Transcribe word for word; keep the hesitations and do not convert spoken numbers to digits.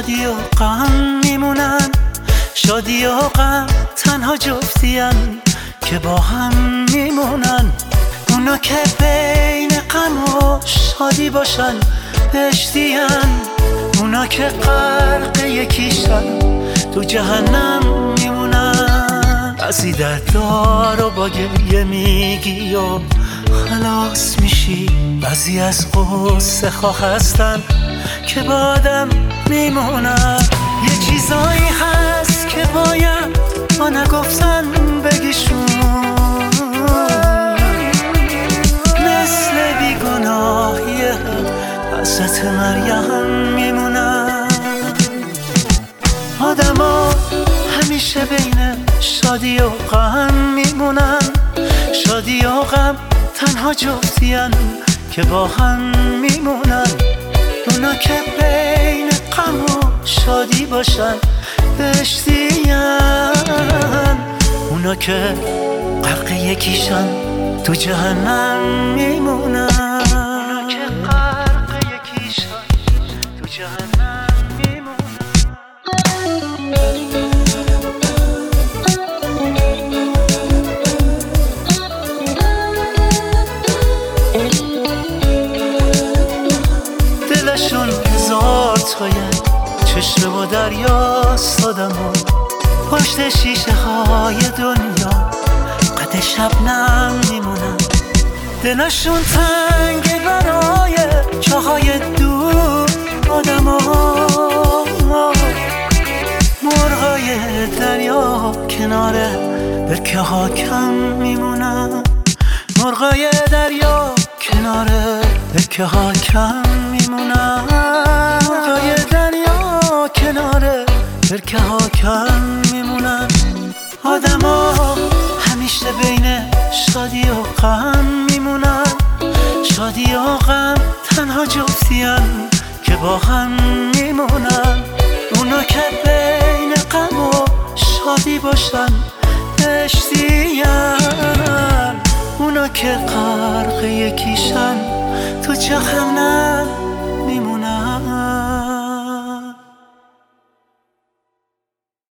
شادی و غم میمونن، شادی و غم تنها جفتین که با هم میمونن. اونا که بین غم و شادی باشن بهشتین، اونا که غرق یکیشن تو جهنم میمونن. بعضی دردارو با گریه میگی و خلاص میشی، بعضی از غصه خواه هستن که با آدم میمونن. یه چیزایی هست که باید ما نگفتن بگیشون، مثل بیگناهی حضرت مریم میمونن. آدم ها همیشه بین شادی و غم میمونن، شادی و غم تنها جفتین که با هم میمونن. اونا که بین غم و شادی باشن بهشتین، اونا که غرق یکیشن تو جهنم میمونن. اونا که غرق یکیشن تو جهنم میمونن. دلشون هزار تایه، چشم و دریاست آدم ها، پشت شیشه های دنیا قد شبنم میمونن. دلشون تنگه برای جاهای دور آدم ها، مرغای دریا کنار برکه ها کم میمونن. مرغای دریا کنار برکه ها کم میمونن. مرغای دریا کنار برکه ها کم میمونن. آدم ها همیشه بین شادی و غم میمونن، شادی و غم تنها جفتین که با هم میمونن. اونا که بین غم و شادی باشن بهشتین، اونا که غرق یکیشن تو جهنم